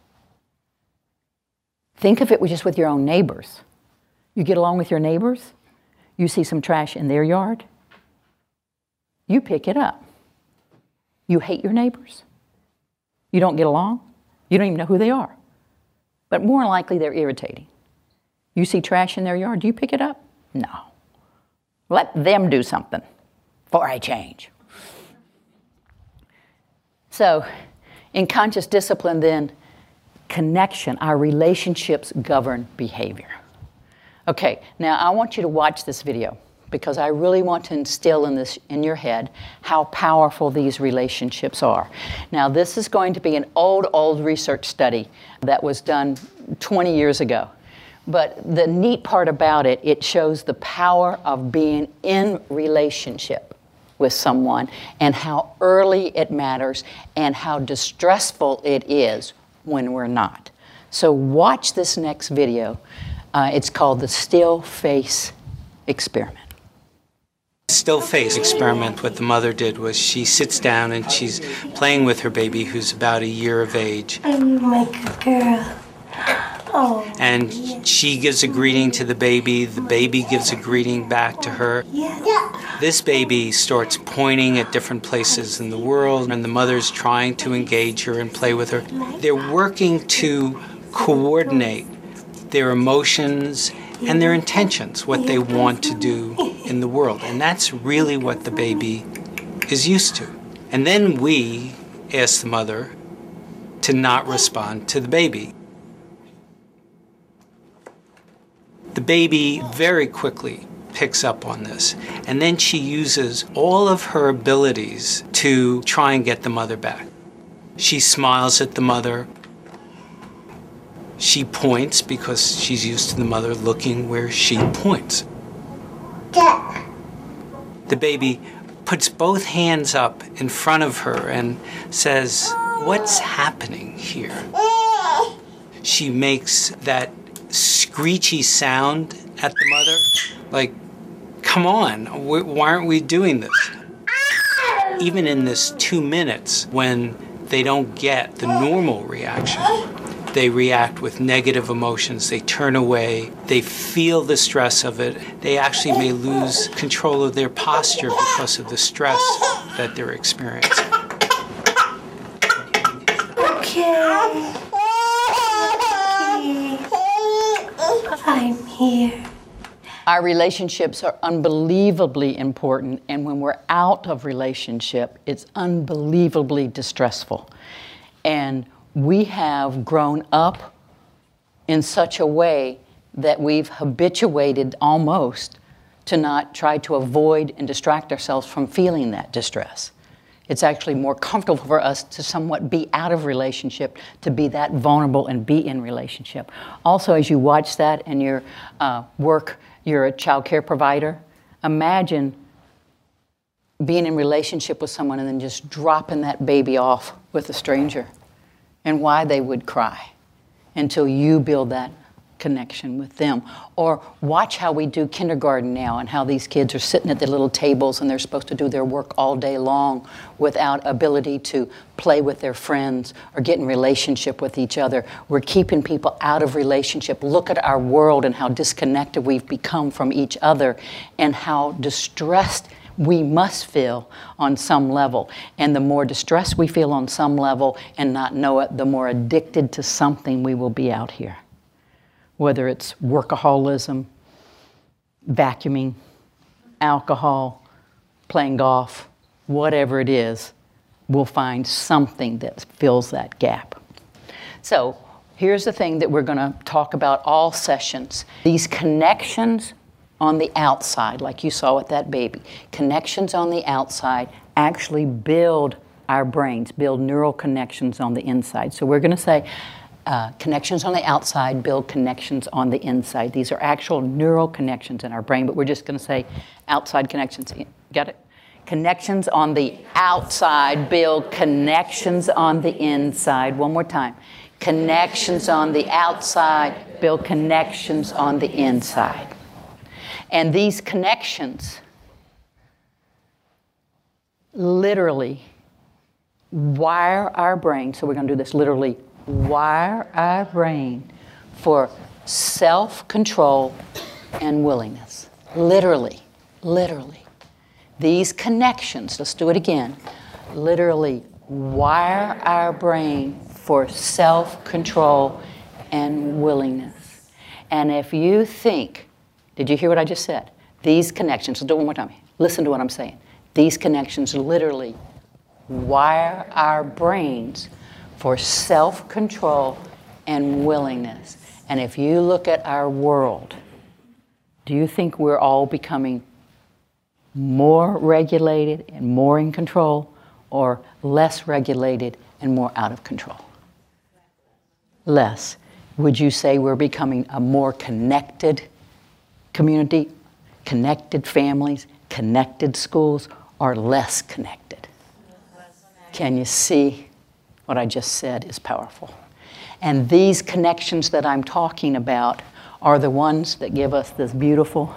Think of it just with your own neighbors. You get along with your neighbors, you see some trash in their yard, you pick it up. You hate your neighbors. You don't get along. You don't even know who they are. But more likely they're irritating. You see trash in their yard, do you pick it up? No. Let them do something before I change. So, in conscious discipline then, connection, our relationships govern behavior. Okay, now I want you to watch this video because I really want to instill in this in your head how powerful these relationships are. Now, this is going to be an old, old research study that was done twenty years ago. But the neat part about it, it shows the power of being in relationship with someone and how early it matters and how distressful it is when we're not. So watch this next video. Uh, it's called the Still Face Experiment. Still face experiment, what the mother did was she sits down and she's playing with her baby who's about a year of age. I'm like a girl. Oh. And she gives a greeting to the baby, the baby gives a greeting back to her. Yeah. This baby starts pointing at different places in the world, and the mother's trying to engage her and play with her. They're working to coordinate their emotions and their intentions, what they want to do in the world. And that's really what the baby is used to. And then we ask the mother to not respond to the baby. The baby very quickly picks up on this, and then she uses all of her abilities to try and get the mother back. She smiles at the mother. She points because she's used to the mother looking where she points. Yeah. The baby puts both hands up in front of her and says, "What's happening here?" She makes that screechy sound at the mother, like, come on, why aren't we doing this? even in this two minutes when they don't get the normal reaction, they react with negative emotions, they turn away, they feel the stress of it, they actually may lose control of their posture because of the stress that they're experiencing. Okay. Okay. I'm here. Our relationships are unbelievably important, and when we're out of relationship, it's unbelievably distressful. And we have grown up in such a way that we've habituated almost to not try to avoid and distract ourselves from feeling that distress. It's actually more comfortable for us to somewhat be out of relationship, to be that vulnerable and be in relationship. Also, as you watch that in your uh, work, you're a child care provider, imagine being in relationship with someone and then just dropping that baby off with a stranger, and why they would cry until you build that connection with them. Or watch how we do kindergarten now and how these kids are sitting at their little tables and they're supposed to do their work all day long without ability to play with their friends or get in relationship with each other. We're keeping people out of relationship. Look at our world and how disconnected we've become from each other and how distressed we must feel on some level. And the more distressed we feel on some level and not know it, the more addicted to something we will be out here. Whether it's workaholism, vacuuming, alcohol, playing golf, whatever it is, we'll find something that fills that gap. So here's the thing that we're going to talk about all sessions. These connections on the outside, like you saw with that baby, connections on the outside actually build our brains, build neural connections on the inside. So we're going to say, Uh, connections on the outside build connections on the inside. These are actual neural connections in our brain, but we're just going to say outside connections. Got it? Connections on the outside build connections on the inside. One more time. Connections on the outside build connections on the inside. And these connections literally wire our brain. So we're going to do this literally. Wire our brain for self-control and willingness. Literally, literally. These connections, let's do it again, literally wire our brain for self-control and willingness. And if you think, did you hear what I just said? These connections, let's do it one more time. Listen to what I'm saying. These connections literally wire our brains for self-control and willingness. And if you look at our world, do you think we're all becoming more regulated and more in control, or less regulated and more out of control? Less. Would you say we're becoming a more connected community, connected families, connected schools, or less connected? Can you see? What I just said is powerful. And these connections that I'm talking about are the ones that give us this beautiful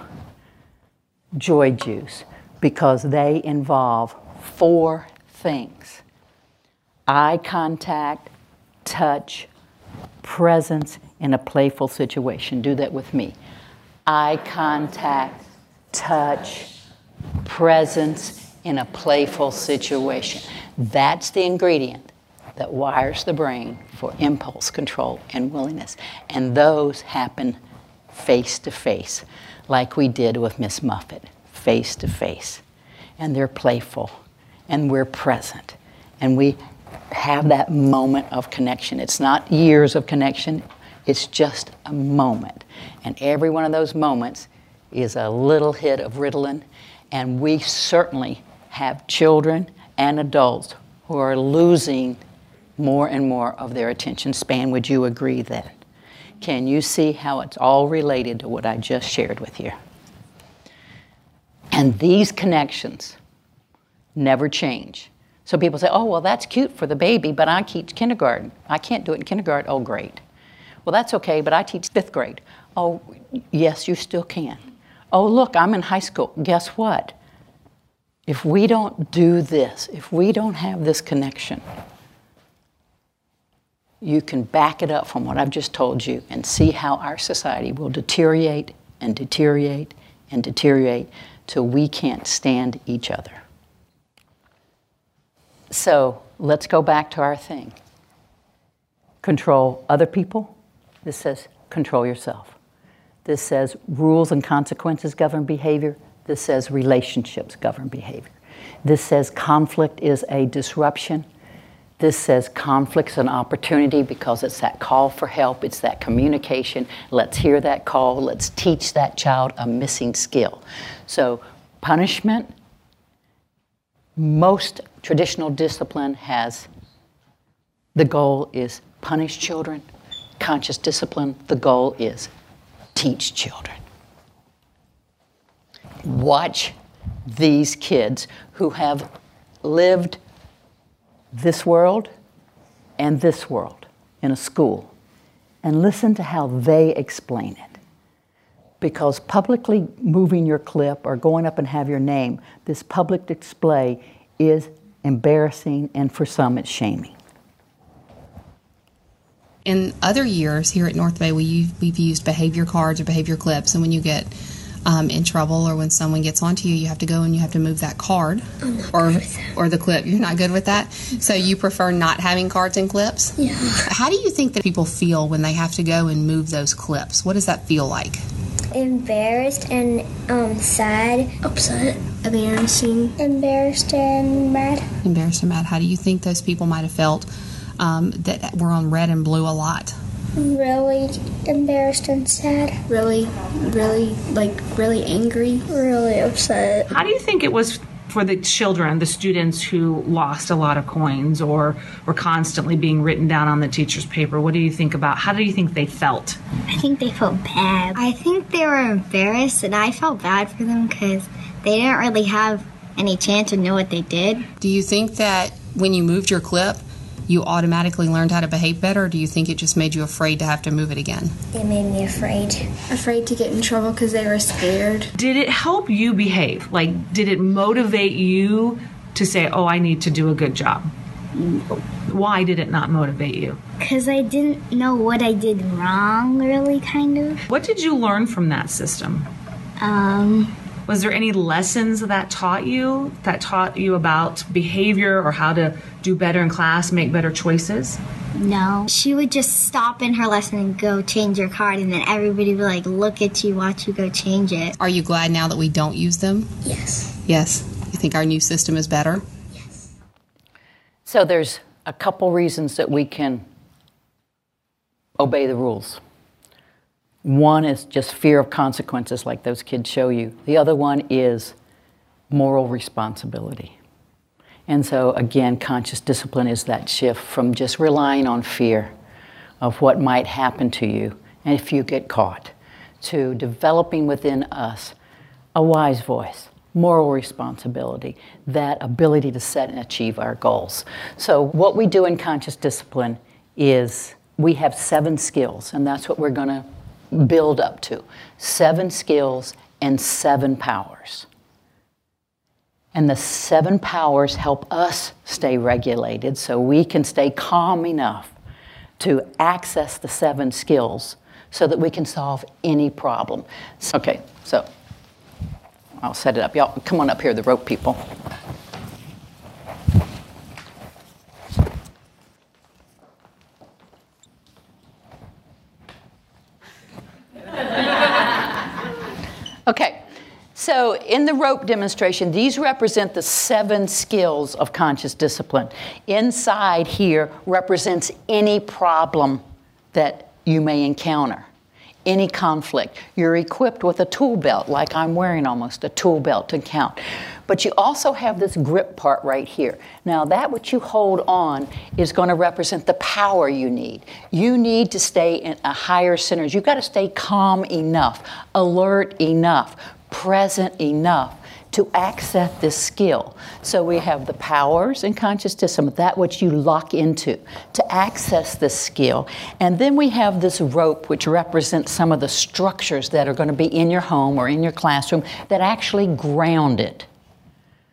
joy juice, because they involve four things: eye contact, touch, presence in a playful situation. Do that with me. Eye contact, touch, presence in a playful situation. That's the ingredient that wires the brain for impulse control and willingness. And those happen face to face, like we did with Miss Muffet, face to face. And they're playful, and we're present, and we have that moment of connection. It's not years of connection, it's just a moment. And every one of those moments is a little hit of Ritalin, and we certainly have children and adults who are losing more and more of their attention span. Would you agree then? Can you see how it's all related to what I just shared with you? And these connections never change. So people say, oh, well, that's cute for the baby, but I teach kindergarten. I can't do it in kindergarten. Oh, great. Well, that's okay, but I teach fifth grade. Oh, yes, you still can. Oh, look, I'm in high school. Guess what? If we don't do this, if we don't have this connection, you can back it up from what I've just told you and see how our society will deteriorate and deteriorate and deteriorate till we can't stand each other. So let's go back to our thing. Control other people. This says control yourself. This says rules and consequences govern behavior. This says relationships govern behavior. This says conflict is a disruption. This says conflict's an opportunity because it's that call for help, it's that communication. Let's hear that call, let's teach that child a missing skill. So punishment, most traditional discipline has, the goal is punish children. Conscious discipline, the goal is teach children. Watch these kids who have lived this world and this world in a school and listen to how they explain it. Because publicly moving your clip or going up and have your name, this public display is embarrassing and for some it's shaming. In other years here at North Bay, we, we've used behavior cards or behavior clips, and when you get um, in trouble or when someone gets onto you, you have to go and you have to move that card or or the clip. You're not good with that? So you prefer not having cards and clips? Yeah. How do you think that people feel when they have to go and move those clips? What does that feel like? Embarrassed and um, sad. Upset. Embarrassing. Embarrassed and mad. Embarrassed and mad. How do you think those people might have felt um, that were on red and blue a lot? Really embarrassed and sad. Really, really, like, really angry. Really upset. How do you think it was for the children, the students who lost a lot of coins or were constantly being written down on the teacher's paper? What do you think about, how do you think they felt? I think they felt bad. I think they were embarrassed, and I felt bad for them because they didn't really have any chance to know what they did. Do you think that when you moved your clip, you automatically learned how to behave better, or do you think it just made you afraid to have to move it again? It made me afraid. Afraid to get in trouble because they were scared. Did it help you behave? Like, did it motivate you to say, oh, I need to do a good job? Why did it not motivate you? Because I didn't know what I did wrong, really, kind of. What did you learn from that system? Um... Was there any lessons that taught you, that taught you about behavior or how to do better in class, make better choices? No. She would just stop in her lesson and go change your card, and then everybody would like look at you, watch you go change it. Are you glad now that we don't use them? Yes. Yes. You think our new system is better? Yes. So there's a couple reasons that we can obey the rules. One is just fear of consequences like those kids show you. The other one is moral responsibility. And so again, conscious discipline is that shift from just relying on fear of what might happen to you and if you get caught, to developing within us a wise voice, moral responsibility, that ability to set and achieve our goals. So what we do in conscious discipline is we have seven skills, and that's what we're going to build up to. Seven skills and seven powers. And the seven powers help us stay regulated so we can stay calm enough to access the seven skills so that we can solve any problem. Okay, so I'll set it up. Y'all come on up here, the rope people. Okay, so in the rope demonstration, these represent the seven skills of conscious discipline. Inside here represents any problem that you may encounter, any conflict. You're equipped with a tool belt, like I'm wearing almost, a tool belt to count. But you also have this grip part right here. Now that what you hold on is going to represent the power you need. You need to stay in a higher center. You've got to stay calm enough, alert enough, present enough to access this skill. So we have the powers in conscious discipline, that which you lock into to access this skill. And then we have this rope, which represents some of the structures that are going to be in your home or in your classroom that actually ground it.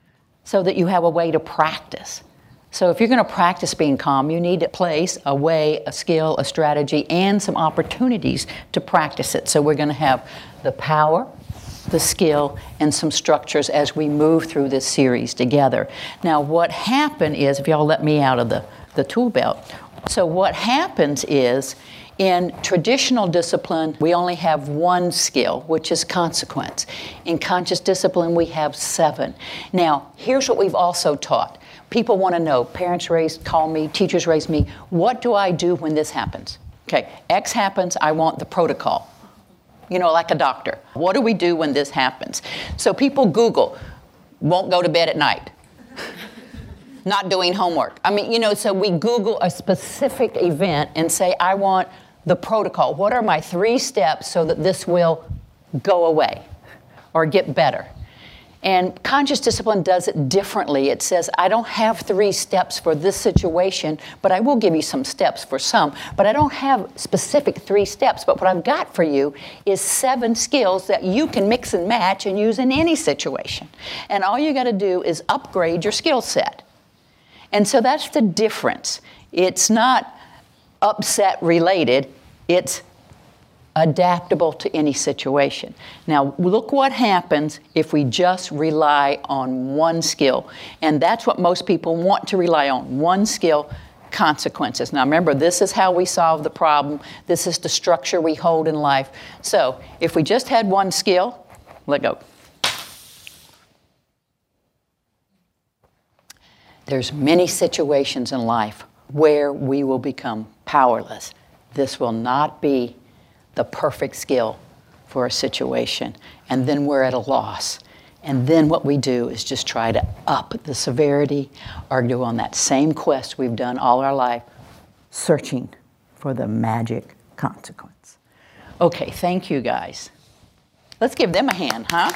so that you have a way to practice. So if you're going to practice being calm, you need a place, a way, a skill, a strategy, and some opportunities to practice it. So we're going to have the power, the skill, and some structures as we move through this series together. Now what happened is, if y'all let me out of the, the tool belt, so what happens is, in traditional discipline, we only have one skill, which is consequence. In conscious discipline, we have seven. Now, here's what we've also taught. People want to know, parents raise, call me, teachers raise me, what do I do when this happens? Okay, X happens, I want the protocol. You know, like a doctor. What do we do when this happens? So people Google, won't go to bed at night. Not doing homework. I mean, you know, so we Google a specific event and say, I want the protocol. What are my three steps so that this will go away or get better? And conscious discipline does it differently. It says, I don't have three steps for this situation, but I will give you some steps for some. But I don't have specific three steps. But what I've got for you is seven skills that you can mix and match and use in any situation. And all you got to do is upgrade your skill set. And so that's the difference. It's not upset related. It's adaptable to any situation. Now, look what happens if we just rely on one skill. And that's what most people want to rely on, one skill, consequences. Now, remember, this is how we solve the problem. This is the structure we hold in life. So, if we just had one skill, let go. There's many situations in life where we will become powerless. This will not be the perfect skill for a situation. And then we're at a loss. And then what we do is just try to up the severity or go on that same quest we've done all our life, searching for the magic consequence. Okay, thank you guys. Let's give them a hand, huh?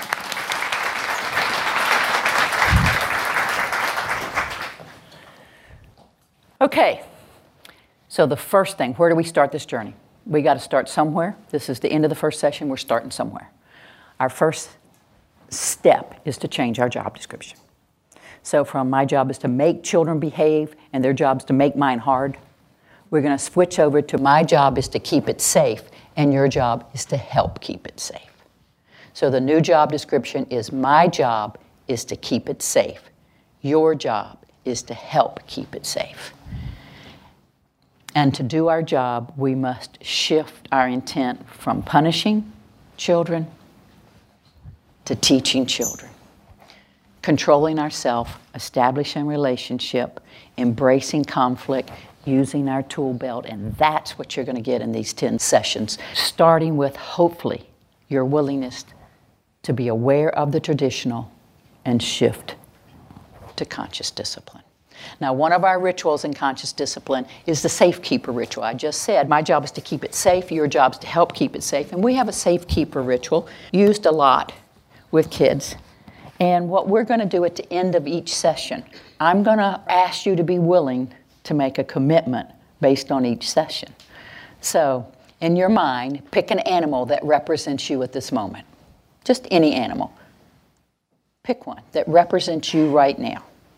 Okay, so the first thing, where do we start this journey? We got to start somewhere. This is the end of the first session. We're starting somewhere. Our first step is to change our job description. So from my job is to make children behave, and their job is to make mine hard. We're going to switch over to my job is to keep it safe, and your job is to help keep it safe. So the new job description is my job is to keep it safe. Your job is to help keep it safe. And to do our job, we must shift our intent from punishing children to teaching children. Controlling ourselves, establishing relationship, embracing conflict, using our tool belt, and that's what you're going to get in these ten sessions, starting with, hopefully, your willingness to be aware of the traditional and shift to conscious discipline. Now, one of our rituals in conscious discipline is the safekeeper ritual. I just said my job is to keep it safe, your job is to help keep it safe, and we have a safekeeper ritual used a lot with kids. And what we're going to do at the end of each session, I'm going to ask you to be willing to make a commitment based on each session. So, in your mind, pick an animal that represents you at this moment. Just any animal. Pick one that represents you right now.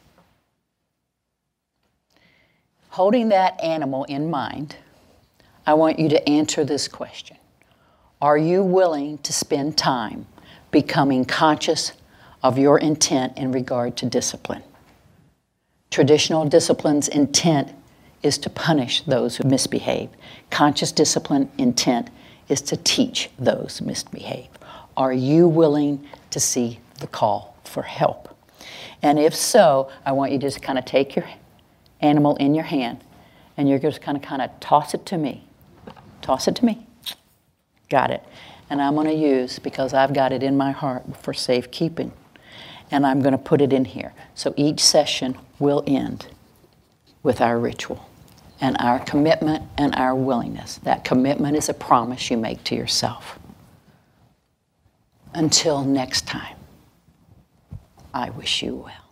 Holding that animal in mind, I want you to answer this question. Are you willing to spend time becoming conscious of your intent in regard to discipline? Traditional discipline's intent is to punish those who misbehave. Conscious discipline intent is to teach those who misbehave. Are you willing to see the call for help? And if so, I want you to just kind of take your animal in your hand, and you're just kind of kind of toss it to me. Toss it to me. Got it. And I'm going to use, because I've got it in my heart for safekeeping, and I'm going to put it in here. So each session will end with our ritual and our commitment and our willingness. That commitment is a promise you make to yourself. Until next time, I wish you well.